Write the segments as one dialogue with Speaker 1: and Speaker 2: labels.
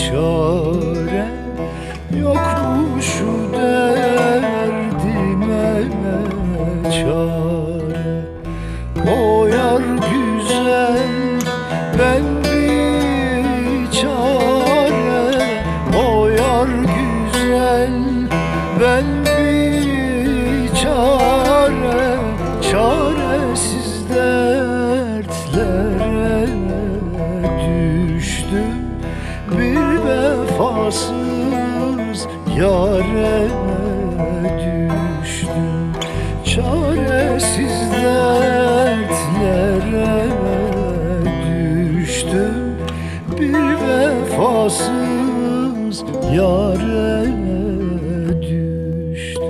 Speaker 1: çare, yok mu şu derdime çare? O yar güzel, ben biçare. O yar güzel, ben biçare. Çaresiz dertlere düştüm, bir vefasız yâre düştüm. Çaresiz dertlere düştüm, bir vefasız yâre düştüm.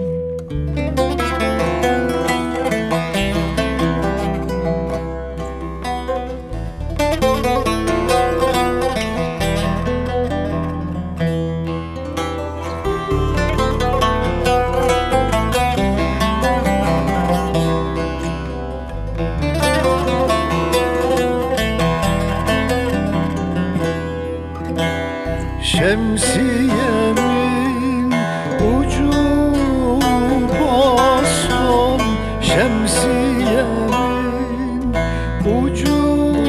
Speaker 1: Şemsiyemin ucu baston, şemsiyemin ucu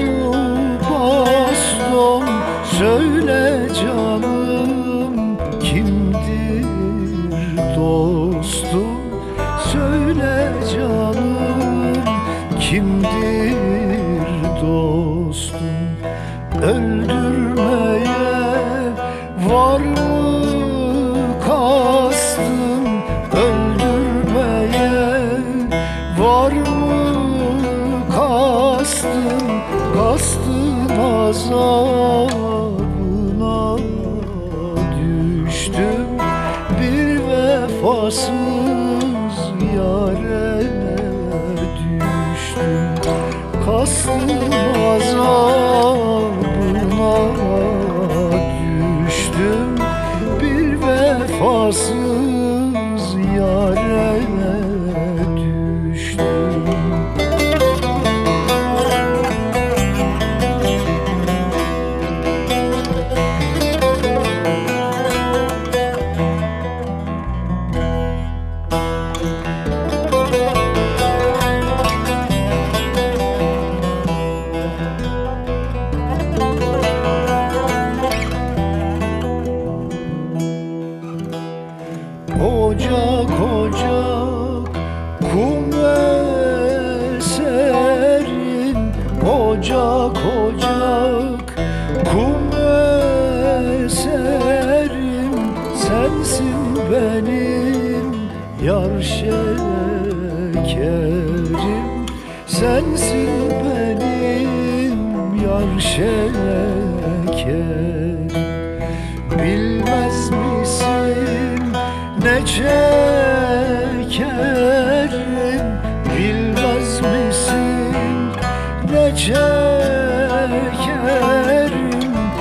Speaker 1: baston. Söyle canım, kimdir dostum? Söyle canım, kimdir dostum? Öldürmeye var mı kastım? Öldürmeye var mı kastım? Kastın azabına düştüm, bir vefasız yâre düştüm. Kastın azabına düştüm, bir vefasız yâre düştüm. Ocak ocak kum eserim, ocak ocak kum eserim. Sensin benim yar şekerim, sensin benim yar şekerim. Bilmez misin ne çekerim? Bilmez misin ne çekerim?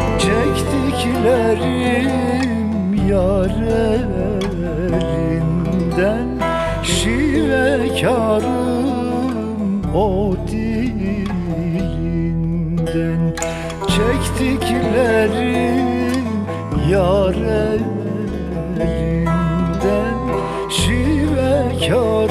Speaker 1: Çektiklerim yar elinden, şivekarım o dilinden. Çektiklerim yar elinden, şivekarım